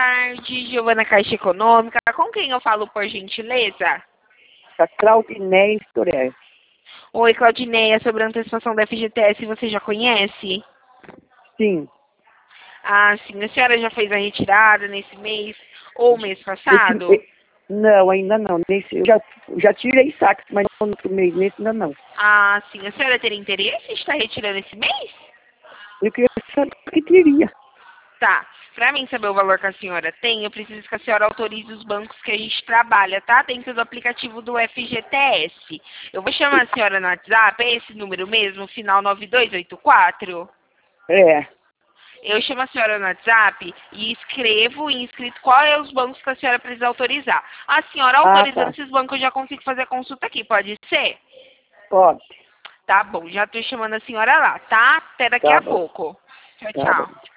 tarde, Giovana Caixa Econômica. Com quem eu falo, por gentileza? A Claudineia Storer. Oi, Claudineia, sobre a antecipação da FGTS, você já conhece? Sim. Ah, sim. A senhora já fez a retirada nesse mês ou mês passado? Não, ainda não. Eu já tirei saques, mas no outro mês, nesse ainda não. Ah, sim. A senhora teria interesse em estar retirando esse mês? Eu queria saber o que teria. Tá. Para mim saber o valor que a senhora tem, eu preciso que a senhora autorize os bancos que a gente trabalha, tá? Dentro do aplicativo do FGTS. Eu vou chamar a senhora no WhatsApp, é esse número mesmo, final 9284? É. Eu chamo a senhora no WhatsApp e escrevo inscrito qual é os bancos que a senhora precisa autorizar. A senhora Ah, autorizando tá. esses bancos, eu já consigo fazer a consulta aqui, pode ser? Pode. Tá bom, já tô chamando a senhora lá, tá? Até daqui Tá a bom. pouco. Tchau, Tá bom. tchau.